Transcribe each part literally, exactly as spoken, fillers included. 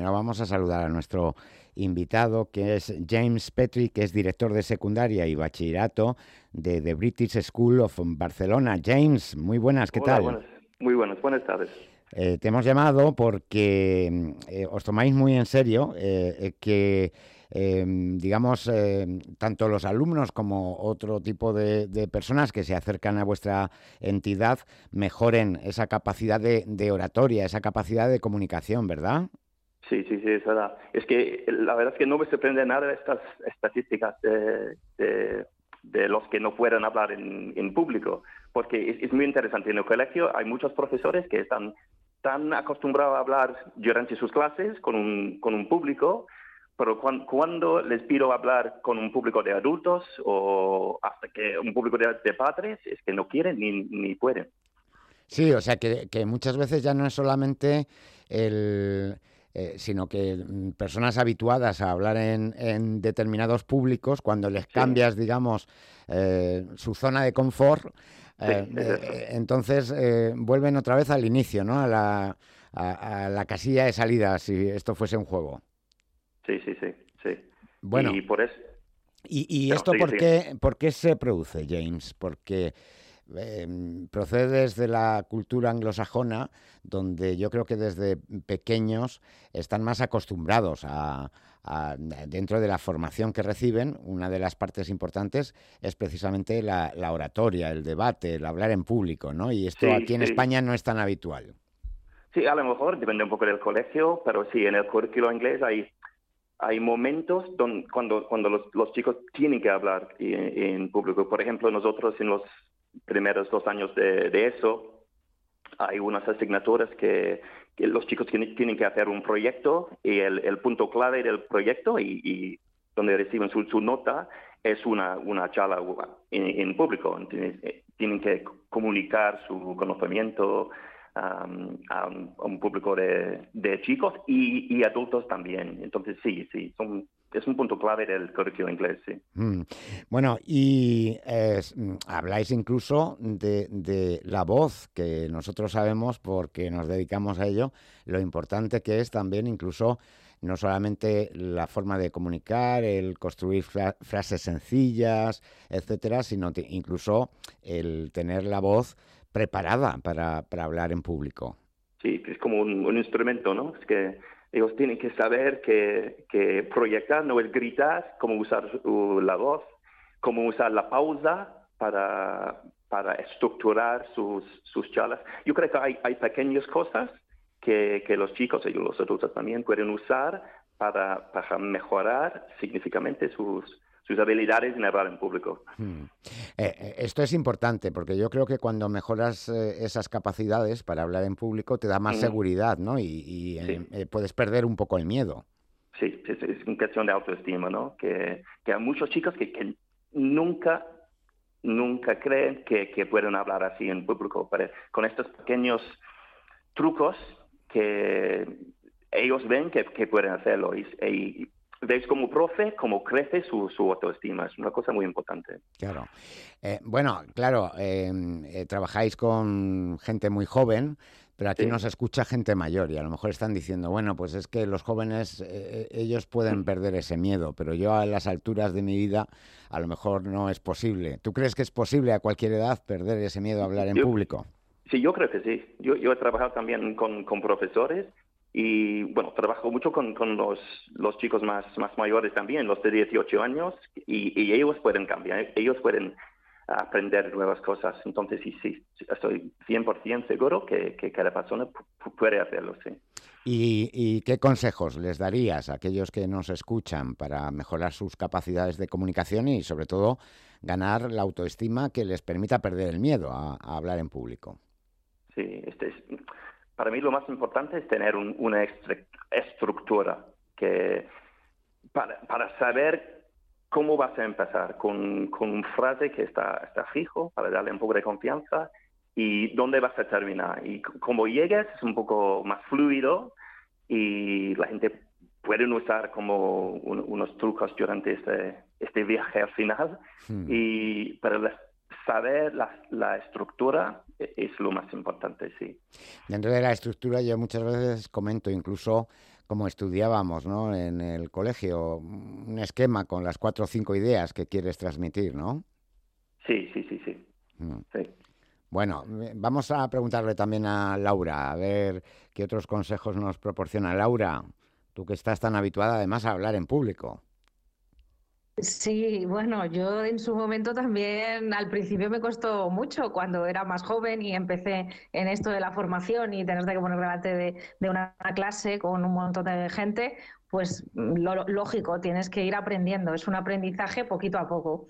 Bueno, vamos a saludar a nuestro invitado, que es James Petrie, que es director de secundaria y bachillerato de The British School of Barcelona. James, muy buenas, ¿qué Hola, tal? buenas, muy buenas, buenas tardes. Eh, te hemos llamado porque eh, os tomáis muy en serio eh, eh, que, eh, digamos, eh, tanto los alumnos como otro tipo de, de personas que se acercan a vuestra entidad mejoren esa capacidad de, de oratoria, esa capacidad de comunicación, ¿verdad? Sí, sí, sí, es verdad. Es que la verdad es que no me sorprende nada estas estadísticas de, de, de los que no pueden hablar en, en público, porque es, es muy interesante. En el colegio hay muchos profesores que están tan acostumbrados a hablar durante sus clases con un, con un público, pero cuan, cuando les pido hablar con un público de adultos o hasta que un público de, de padres, es que no quieren ni, ni pueden. Sí, o sea que, que muchas veces ya no es solamente el, eh, sino que mm, personas habituadas a hablar en, en determinados públicos, cuando les Sí, cambias, digamos, eh, su zona de confort, sí, eh, es eso. eh, entonces eh, vuelven otra vez al inicio, ¿no? A la, a, a la casilla de salida, si esto fuese un juego. Sí, sí, sí, sí. Bueno, Y por eso, ¿y, y pero esto sigue, por sigue. qué, por qué se produce, James? Porque eh, procedes de la cultura anglosajona, donde yo creo que desde pequeños están más acostumbrados a, a- dentro de la formación que reciben, una de las partes importantes es precisamente la, la oratoria, el debate, el hablar en público, ¿no? Y esto Sí, aquí en sí. España no es tan habitual. Sí, a lo mejor depende un poco del colegio, pero sí, en el currículo inglés hay, hay momentos don- cuando, cuando los, los chicos tienen que hablar en, en público. Por ejemplo, nosotros en los primeros dos años de, de eso, hay unas asignaturas que, que los chicos tienen, tienen que hacer un proyecto y el, el punto clave del proyecto y, y donde reciben su, su nota es una, una charla en, en público. Tienen, tienen que comunicar su conocimiento um, a, un, a, un, público de, de chicos y, y, adultos también. Entonces, sí, sí, son, es un punto clave del currículo inglés, sí. Mm. Bueno, y eh, habláis incluso de, de la voz, que nosotros sabemos, porque nos dedicamos a ello, lo importante que es también incluso no solamente la forma de comunicar, el construir fra- frases sencillas, etcétera, sino te- incluso el tener la voz preparada para, para hablar en público. Sí, que es como un, un instrumento, ¿no? Es que ellos tienen que saber que, que proyectar no es gritar, cómo usar uh, la voz, cómo usar la pausa para, para estructurar sus, sus charlas. Yo creo que hay, hay pequeñas cosas que, que los chicos y los adultos también pueden usar para, para mejorar significativamente sus, sus habilidades en hablar en público. Hmm. Eh, eh, esto es importante porque yo creo que cuando mejoras eh, esas capacidades para hablar en público te da más Ujú. seguridad, ¿no? Y, y, Sí. eh, eh, puedes perder un poco el miedo. Sí, es, es una cuestión de autoestima, ¿no? Que, que hay muchos chicos que, que nunca, nunca creen que, que pueden hablar así en público, pero con estos pequeños trucos que ellos ven que, que pueden hacerlo. Y, y veis como profe, cómo crece su, su autoestima. Es una cosa muy importante. Claro. Eh, bueno, claro, eh, eh, trabajáis con gente muy joven, pero aquí nos Sí. escucha gente mayor y a lo mejor están diciendo, bueno, pues es que los jóvenes, eh, ellos pueden perder ese miedo, pero yo a las alturas de mi vida a lo mejor no es posible. ¿Tú crees que es posible a cualquier edad perder ese miedo a hablar en Yo, público? sí, yo creo que sí. Yo, yo he trabajado también con, con profesores y, bueno, trabajo mucho con, con los, los chicos más, más mayores también, los de dieciocho años, y, y ellos pueden cambiar, ellos pueden aprender nuevas cosas. Entonces, sí, sí, sí, estoy cien por ciento seguro que, que cada persona pu- puede hacerlo, sí. ¿Y, y qué consejos les darías a aquellos que nos escuchan para mejorar sus capacidades de comunicación y, sobre todo, ganar la autoestima que les permita perder el miedo a, a hablar en público? Sí, este es, para mí lo más importante es tener un- una estre- estructura que para, para saber cómo vas a empezar con, con una frase que está, está fijo, para darle un poco de confianza, y dónde vas a terminar. Y c- como llegues es un poco más fluido y la gente puede usar como un- unos trucos durante este, este viaje al final, Hmm. y para la- saber la, la estructura es lo más importante, sí. Dentro de la estructura yo muchas veces comento incluso como estudiábamos, ¿no? En el colegio, un esquema con las cuatro o cinco ideas que quieres transmitir, ¿no? Sí, sí, sí, sí. Mm. Sí. Bueno, eh, vamos a preguntarle también a Laura, a ver qué otros consejos nos proporciona. Laura, tú que estás tan habituada además a hablar en público. Sí, bueno, yo en su momento también al principio me costó mucho cuando era más joven y empecé en esto de la formación y tener que poner delante de, de una clase con un montón de gente, pues lo, lo lógico, tienes que ir aprendiendo, es un aprendizaje poquito a poco.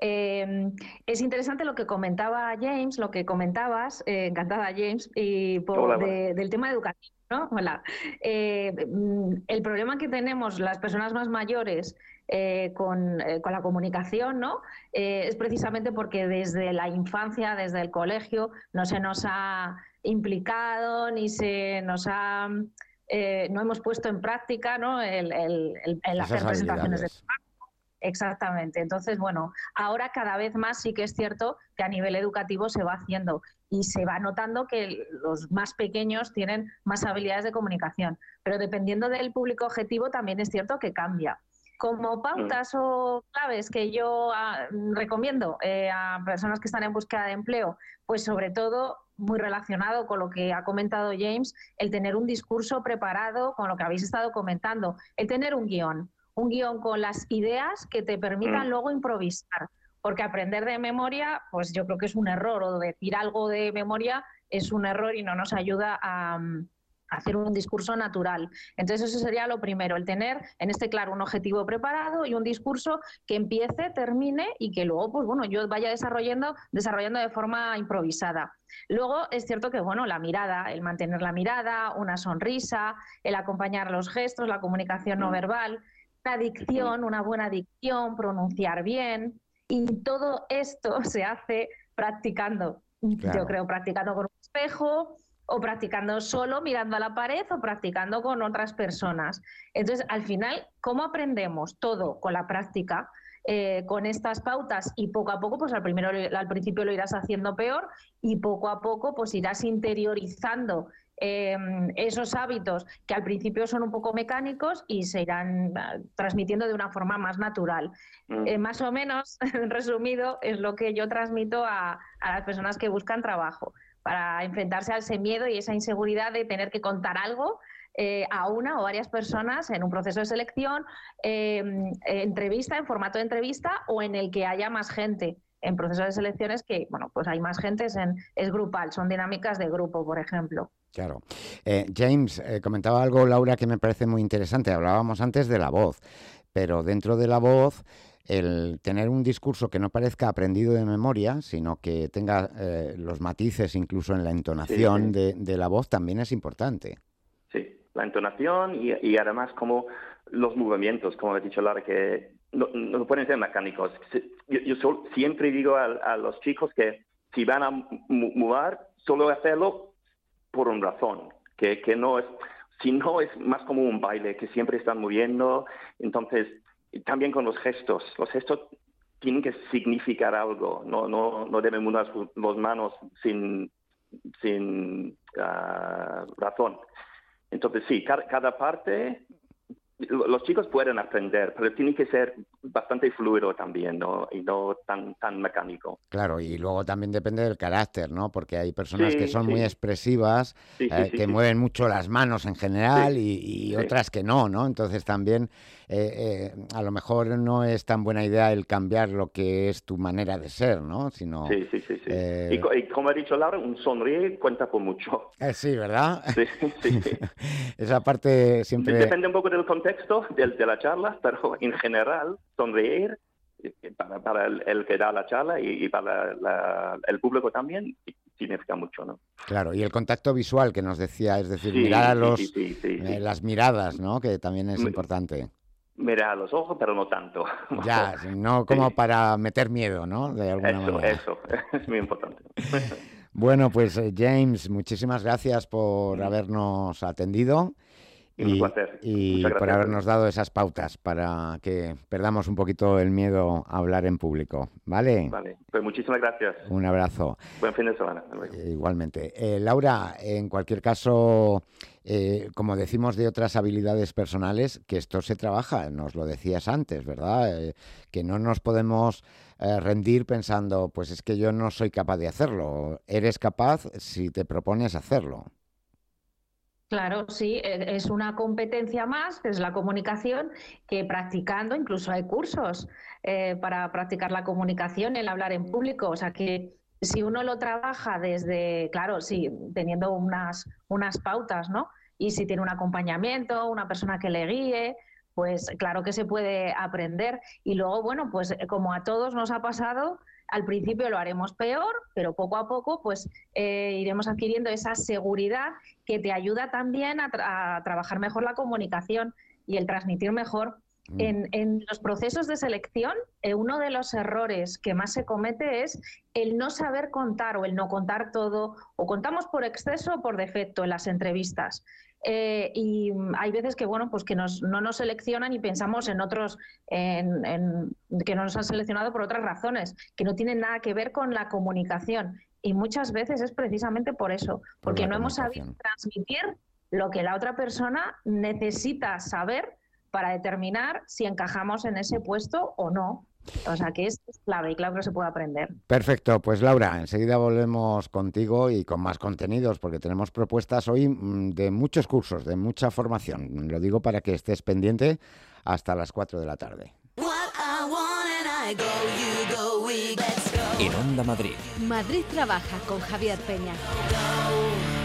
Eh, es interesante lo que comentaba James, lo que comentabas, eh, encantada James, y Hola, por, hola. de, del tema educativo, ¿no? Hola. Eh, mm, el problema que tenemos las personas más mayores eh, con, eh, con, la comunicación, ¿no? Eh, es precisamente porque desde la infancia, desde el colegio, no se nos ha implicado ni se nos ha... Eh, no hemos puesto en práctica, ¿no? el, el, el, el Esas hacer presentaciones de habilidades. trabajo. Exactamente. Entonces, bueno, ahora cada vez más sí que es cierto que a nivel educativo se va haciendo y se va notando que los más pequeños tienen más habilidades de comunicación, pero dependiendo del público objetivo también es cierto que cambia. Como Mm. pautas o claves que yo ah, recomiendo eh, a personas que están en búsqueda de empleo, pues sobre todo muy relacionado con lo que ha comentado James, el tener un discurso preparado con lo que habéis estado comentando, el tener un guión, un guión con las ideas que te permitan Mm. luego improvisar, porque aprender de memoria, pues yo creo que es un error, o decir algo de memoria es un error y no nos ayuda a... hacer un discurso natural. Entonces eso sería lo primero, el tener en este claro un objetivo preparado y un discurso que empiece, termine y que luego pues bueno, yo vaya desarrollando, desarrollando de forma improvisada. Luego es cierto que bueno, la mirada, el mantener la mirada, una sonrisa, el acompañar los gestos, la comunicación no Mm. verbal, la Mm. dicción, una buena dicción, pronunciar bien, y todo esto se hace practicando, yo Claro. creo, practicando con un espejo, o practicando solo mirando a la pared o practicando con otras personas. Entonces, al final, ¿cómo aprendemos? Todo con la práctica, eh, con estas pautas y poco a poco, pues al, primero, al principio lo irás haciendo peor y poco a poco pues irás interiorizando eh, esos hábitos que al principio son un poco mecánicos y se irán uh, transmitiendo de una forma más natural. Mm. Eh, más o menos, resumido, es lo que yo transmito a, a las personas que buscan trabajo, para enfrentarse a ese miedo y esa inseguridad de tener que contar algo eh, a una o varias personas en un proceso de selección, eh, entrevista, en formato de entrevista o en el que haya más gente. En procesos de selecciones que, bueno, pues hay más gente, es, en, es grupal, son dinámicas de grupo, por ejemplo. Claro. Eh, James, eh, comentaba algo, Laura, que me parece muy interesante. Hablábamos antes de la voz, pero dentro de la voz, el tener un discurso que no parezca aprendido de memoria, sino que tenga eh, los matices incluso en la entonación Sí, sí. de, de la voz también es importante. Sí, la entonación y, y además como los movimientos, como ha dicho Lara, que no, no pueden ser mecánicos. Yo, yo sol, siempre digo a, a los chicos que si van a mover, solo hacerlo por una razón, que, que no es, si no es más como un baile, que siempre están moviendo. Entonces, también con los gestos, los gestos tienen que significar algo, no, no, no deben mover las manos sin, sin uh, razón. Entonces, sí, cada, cada parte, los chicos pueden aprender, pero tiene que ser bastante fluido también, ¿no? Y no tan, tan mecánico. Claro, y luego también depende del carácter, ¿no? Porque hay personas que Sí, son sí. muy expresivas, Sí, sí, eh, sí, que sí. mueven mucho las manos en general Sí, y, y sí. otras que no, ¿no? Entonces también eh, eh, a lo mejor no es tan buena idea el cambiar lo que es tu manera de ser, ¿no? Sino, Sí, sí, sí, sí. eh, Y, co- y como ha dicho Laura, un sonríe cuenta por mucho. eh, sí, ¿verdad? Sí, sí, sí. Esa parte siempre... Depende un poco del contexto de, de la charla, pero en general, sonreír para, para el, el que da la charla y, y para la, el público también significa mucho, ¿no? Claro, y el contacto visual que nos decía, es decir, Sí, mirar a sí, los, sí, sí, sí, eh, sí. las miradas, ¿no? Que también es M- importante. Mirar a los ojos, pero no tanto. Ya, no como Sí, para meter miedo, ¿no? De alguna eso, manera. eso, es muy importante. Bueno, pues eh, James, muchísimas gracias por Mm. habernos atendido Y, y un placer. Y por habernos dado esas pautas para que perdamos un poquito el miedo a hablar en público. ¿Vale? Vale, pues muchísimas gracias. Un abrazo. Buen fin de semana. Eh, igualmente. Eh, Laura, en cualquier caso, eh, como decimos de otras habilidades personales, que esto se trabaja, nos lo decías antes, ¿verdad? Eh, que no nos podemos eh, rendir pensando, pues es que yo no soy capaz de hacerlo. Eres capaz si te propones hacerlo. Claro, sí, es una competencia más, que es la comunicación, que practicando, incluso hay cursos eh, para practicar la comunicación, el hablar en público, o sea que si uno lo trabaja desde, claro, sí, teniendo unas, unas pautas, ¿no? Y si tiene un acompañamiento, una persona que le guíe, pues claro que se puede aprender. Y luego, bueno, pues como a todos nos ha pasado, al principio lo haremos peor, pero poco a poco pues eh, iremos adquiriendo esa seguridad que te ayuda también a, tra a trabajar mejor la comunicación y el transmitir mejor. Mm. En, en los procesos de selección, eh, uno de los errores que más se comete es el no saber contar o el no contar todo, o contamos por exceso o por defecto en las entrevistas. Eh, y hay veces que bueno pues que nos, no nos seleccionan y pensamos en otros en, en, que no nos han seleccionado por otras razones que no tienen nada que ver con la comunicación, y muchas veces es precisamente por eso, porque por no hemos sabido transmitir lo que la otra persona necesita saber para determinar si encajamos en ese puesto o no. O sea que es clave y claro que se puede aprender. Perfecto, pues Laura, enseguida volvemos contigo y con más contenidos, porque tenemos propuestas hoy de muchos cursos, de mucha formación. Lo digo para que estés pendiente hasta las cuatro de la tarde. En Onda Madrid. Madrid trabaja con Javier Peña.